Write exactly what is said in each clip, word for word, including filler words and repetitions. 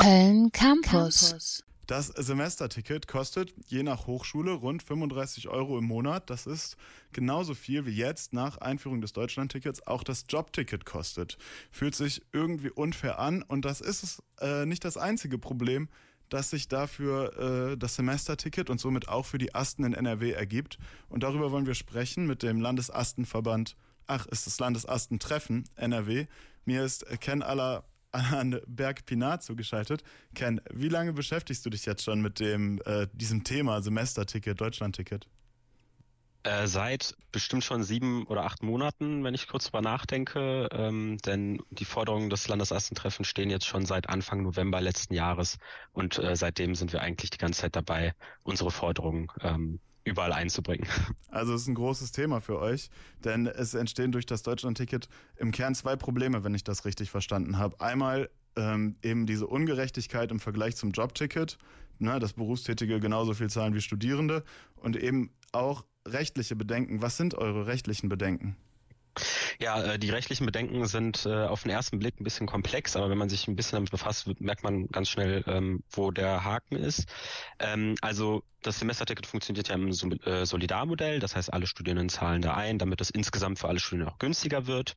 Köln Campus. Das Semesterticket kostet je nach Hochschule rund fünfunddreißig Euro im Monat. Das ist genauso viel wie jetzt nach Einführung des Deutschlandtickets auch das Jobticket kostet. Fühlt sich irgendwie unfair an und das ist äh, nicht das einzige Problem, dass sich dafür äh, das Semesterticket und somit auch für die Asten in N R W ergibt. Und darüber wollen wir sprechen mit dem Landesastenverband, ach, ist das Landesastentreffen N R W. Mir ist Ken Aller an Berg-Pinar zugeschaltet. Ken, wie lange beschäftigst du dich jetzt schon mit dem äh, diesem Thema Semesterticket, Deutschlandticket? Äh, seit bestimmt schon sieben oder acht Monaten, wenn ich kurz drüber nachdenke, ähm, denn die Forderungen des Landesastentreffens stehen jetzt schon seit Anfang November letzten Jahres und äh, seitdem sind wir eigentlich die ganze Zeit dabei, unsere Forderungen ähm, überall einzubringen. Also es ist ein großes Thema für euch, denn es entstehen durch das Deutschlandticket im Kern zwei Probleme, wenn ich das richtig verstanden habe. Einmal ähm, eben diese Ungerechtigkeit im Vergleich zum Jobticket, ne, dass Berufstätige genauso viel zahlen wie Studierende und eben auch rechtliche Bedenken. Was sind eure rechtlichen Bedenken? Ja, äh, die rechtlichen Bedenken sind äh, auf den ersten Blick ein bisschen komplex, aber wenn man sich ein bisschen damit befasst, merkt man ganz schnell, ähm, wo der Haken ist. Ähm, also das Semesterticket funktioniert ja im Sol- äh, Solidarmodell, das heißt, alle Studierenden zahlen da ein, damit es insgesamt für alle Studierenden auch günstiger wird.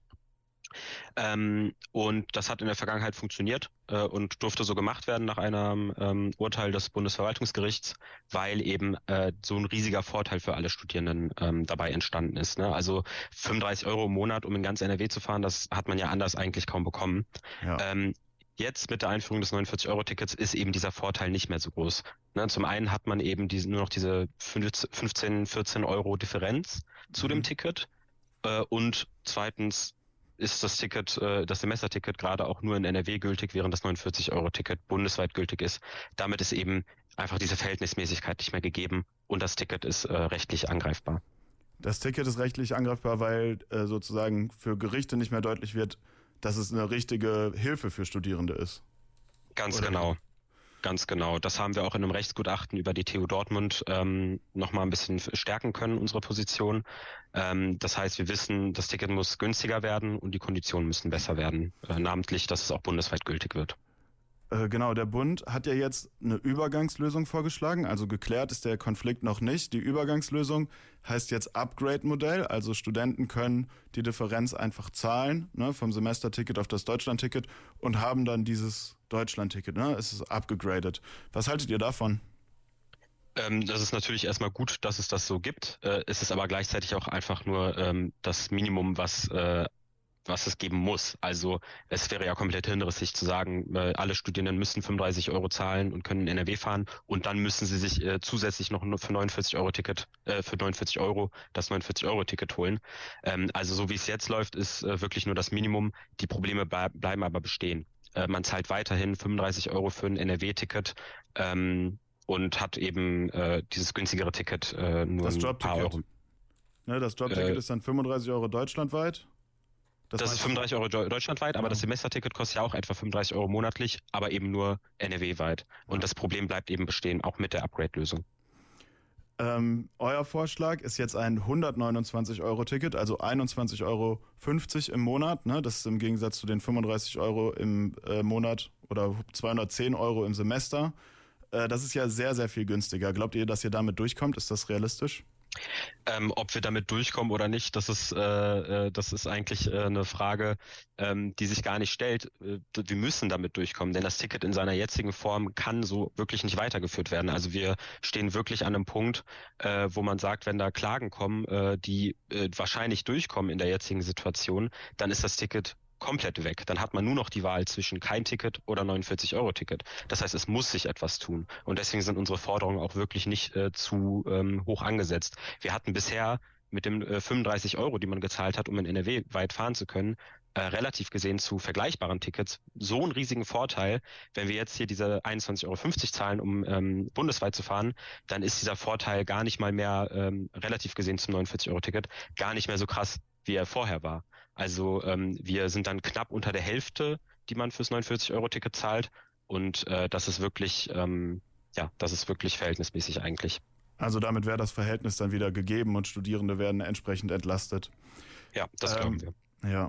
Ähm, und das hat in der Vergangenheit funktioniert äh, und durfte so gemacht werden nach einem ähm, Urteil des Bundesverwaltungsgerichts, weil eben äh, so ein riesiger Vorteil für alle Studierenden ähm, dabei entstanden ist. Ne? Also fünfunddreißig Euro im Monat, um in ganz N R W zu fahren, das hat man ja anders eigentlich kaum bekommen. Ja. Ähm, Jetzt mit der Einführung des neunundvierzig-Euro-Tickets ist eben dieser Vorteil nicht mehr so groß. Ne, zum einen hat man eben diese, nur noch diese fünfzehn, vierzehn Euro Differenz zu Mhm. dem Ticket äh, und zweitens ist das Ticket, äh, das Semesterticket gerade auch nur in N R W gültig, während das neunundvierzig-Euro-Ticket bundesweit gültig ist. Damit ist eben einfach diese Verhältnismäßigkeit nicht mehr gegeben und das Ticket ist äh, rechtlich angreifbar. Das Ticket ist rechtlich angreifbar, weil äh, sozusagen für Gerichte nicht mehr deutlich wird, dass es eine richtige Hilfe für Studierende ist. Ganz Oder genau. Ganz genau. Das haben wir auch in einem Rechtsgutachten über die T U Dortmund ähm, nochmal ein bisschen stärken können, unsere Position. Ähm, das heißt, wir wissen, das Ticket muss günstiger werden und die Konditionen müssen besser werden. Äh, namentlich, dass es auch bundesweit gültig wird. Äh, genau, der Bund hat ja jetzt eine Übergangslösung vorgeschlagen, also geklärt ist der Konflikt noch nicht. Die Übergangslösung heißt jetzt Upgrade-Modell, also Studenten können die Differenz einfach zahlen, ne, vom Semesterticket auf das Deutschlandticket und haben dann dieses Deutschlandticket, ne, es ist abgegradet. Was haltet ihr davon? Ähm, das ist natürlich erstmal gut, dass es das so gibt. Äh, es ist aber gleichzeitig auch einfach nur ähm, das Minimum, was äh, was es geben muss. Also es wäre ja komplett hinrissig zu sagen, äh, alle Studierenden müssen fünfunddreißig Euro zahlen und können in N R W fahren und dann müssen sie sich äh, zusätzlich noch für neunundvierzig Euro Ticket, äh, für neunundvierzig Euro das neunundvierzig Euro Ticket holen. Ähm, also so wie es jetzt läuft, ist äh, wirklich nur das Minimum. Die Probleme ble- bleiben aber bestehen. Äh, man zahlt weiterhin fünfunddreißig Euro für ein N R W-Ticket ähm, und hat eben äh, dieses günstigere Ticket äh, nur Das ein paar Euro. Jobticket. Ne, das Jobticket Äh, ist dann fünfunddreißig Euro deutschlandweit. Das, das ist heißt, fünfunddreißig Euro deutschlandweit, aber genau. das Semesterticket kostet ja auch etwa fünfunddreißig Euro monatlich, aber eben nur N R W-weit. Und Ja. das Problem bleibt eben bestehen, auch mit der Upgrade-Lösung. Ähm, euer Vorschlag ist jetzt ein hundertneunundzwanzig Euro Ticket, also einundzwanzig Euro fünfzig im Monat. Ne? Das ist im Gegensatz zu den fünfunddreißig Euro im äh, Monat oder zweihundertzehn Euro im Semester. Äh, das ist ja sehr, sehr viel günstiger. Glaubt ihr, dass ihr damit durchkommt? Ist das realistisch? Ähm, ob wir damit durchkommen oder nicht, das ist, äh, das ist eigentlich äh, eine Frage, ähm, die sich gar nicht stellt. Äh, wir müssen damit durchkommen, denn das Ticket in seiner jetzigen Form kann so wirklich nicht weitergeführt werden. Also wir stehen wirklich an einem Punkt, äh, wo man sagt, wenn da Klagen kommen, äh, die äh, wahrscheinlich durchkommen in der jetzigen Situation, dann ist das Ticket komplett weg. Dann hat man nur noch die Wahl zwischen kein Ticket oder neunundvierzig Euro Ticket. Das heißt, es muss sich etwas tun. Und deswegen sind unsere Forderungen auch wirklich nicht äh, zu ähm, hoch angesetzt. Wir hatten bisher mit dem äh, fünfunddreißig Euro, die man gezahlt hat, um in N R W weit fahren zu können, äh, relativ gesehen zu vergleichbaren Tickets, so einen riesigen Vorteil. Wenn wir jetzt hier diese einundzwanzig Euro fünfzig zahlen, um ähm, bundesweit zu fahren, dann ist dieser Vorteil gar nicht mal mehr, ähm, relativ gesehen zum neunundvierzig Euro Ticket, gar nicht mehr so krass, wie er vorher war. Also ähm, wir sind dann knapp unter der Hälfte, die man fürs neunundvierzig Euro Ticket zahlt. Und äh, das ist wirklich, ähm, ja, das ist wirklich verhältnismäßig eigentlich. Also damit wäre das Verhältnis dann wieder gegeben und Studierende werden entsprechend entlastet. Ja, das ähm, glauben wir. Ja.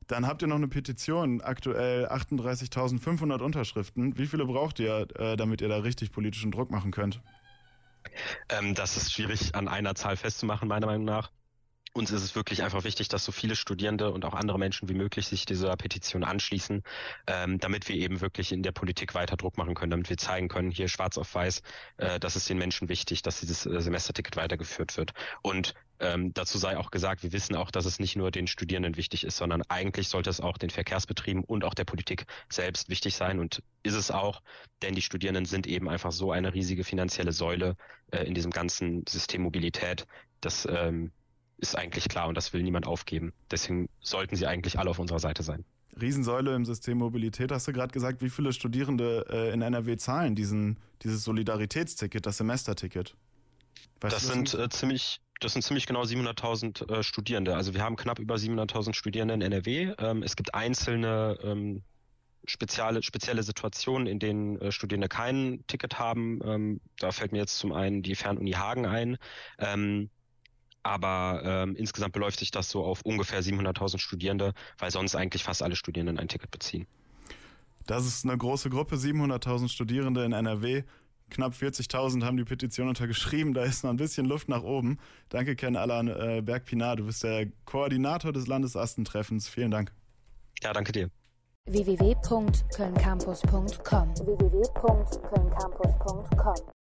Dann habt ihr noch eine Petition, aktuell achtunddreißigtausendfünfhundert Unterschriften. Wie viele braucht ihr, äh, damit ihr da richtig politischen Druck machen könnt? Ähm, das ist schwierig an einer Zahl festzumachen, meiner Meinung nach. Uns ist es wirklich einfach wichtig, dass so viele Studierende und auch andere Menschen wie möglich sich dieser Petition anschließen, ähm, damit wir eben wirklich in der Politik weiter Druck machen können, damit wir zeigen können, hier schwarz auf weiß, äh, dass es den Menschen wichtig, dass dieses äh, Semesterticket weitergeführt wird. Und ähm, dazu sei auch gesagt, wir wissen auch, dass es nicht nur den Studierenden wichtig ist, sondern eigentlich sollte es auch den Verkehrsbetrieben und auch der Politik selbst wichtig sein und ist es auch, denn die Studierenden sind eben einfach so eine riesige finanzielle Säule äh, in diesem ganzen System Mobilität, dass ähm, ist eigentlich klar und das will niemand aufgeben. Deswegen sollten sie eigentlich alle auf unserer Seite sein. Riesensäule im System Mobilität, hast du gerade gesagt, wie viele Studierende äh, in N R W zahlen diesen, dieses Solidaritätsticket, das Semesterticket? Weißt das du, sind äh, ziemlich, das sind ziemlich genau siebenhunderttausend äh, Studierende. Also wir haben knapp über siebenhunderttausend Studierende in N R W. Ähm, es gibt einzelne ähm, spezielle, spezielle Situationen, in denen äh, Studierende kein Ticket haben. Ähm, da fällt mir jetzt zum einen die Fernuni Hagen ein. Ähm, Aber ähm, insgesamt beläuft sich das so auf ungefähr siebenhunderttausend Studierende, weil sonst eigentlich fast alle Studierenden ein Ticket beziehen. Das ist eine große Gruppe, siebenhunderttausend Studierende in N R W. Knapp vierzigtausend haben die Petition untergeschrieben, da ist noch ein bisschen Luft nach oben. Danke, Ken Alan äh, Berg-Pinar, du bist der Koordinator des Landesastentreffens. Vielen Dank. Ja, danke dir. w w w punkt köln campus punkt com w w w punkt köln campus punkt com